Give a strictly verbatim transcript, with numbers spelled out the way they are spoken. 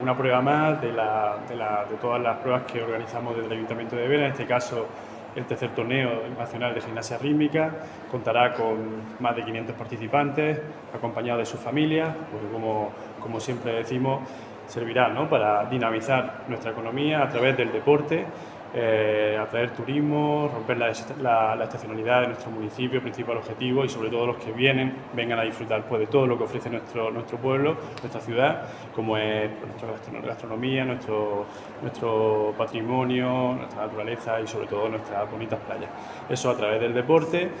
Una prueba más de, la, de, la, de todas las pruebas que organizamos desde el Ayuntamiento de Vera. En este caso, el tercer torneo nacional de gimnasia rítmica contará con más de quinientos participantes, acompañados de sus familias, porque como, como siempre decimos, servirá, ¿no?, para dinamizar nuestra economía a través del deporte, eh, atraer turismo, romper la, la, la estacionalidad de nuestro municipio, principal objetivo, y sobre todo los que vienen vengan a disfrutar, pues, de todo lo que ofrece nuestro, nuestro pueblo, nuestra ciudad, como es, pues, nuestra gastronomía, nuestro, nuestro patrimonio, nuestra naturaleza y sobre todo nuestras bonitas playas. Eso a través del deporte.